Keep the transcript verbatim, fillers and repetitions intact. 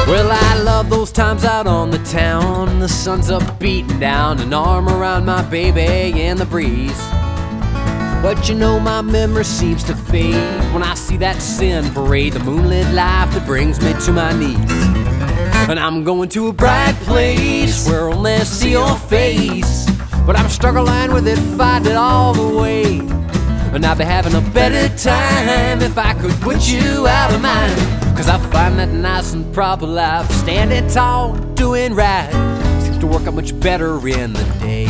Well, I love those times out on the town. The sun's up beating down, an arm around my baby in the breeze. But you know my memory seems to fade when I see that sin parade, the moonlit life that brings me to my knees. And I'm going to a bright place where I'll only see your face, but I'm struggling with it, fighting it all the way. And I'd be having a better time if I could put you out of mind. Cause I find that nice and proper life, standing tall, doing right, seems to work out much better in the day.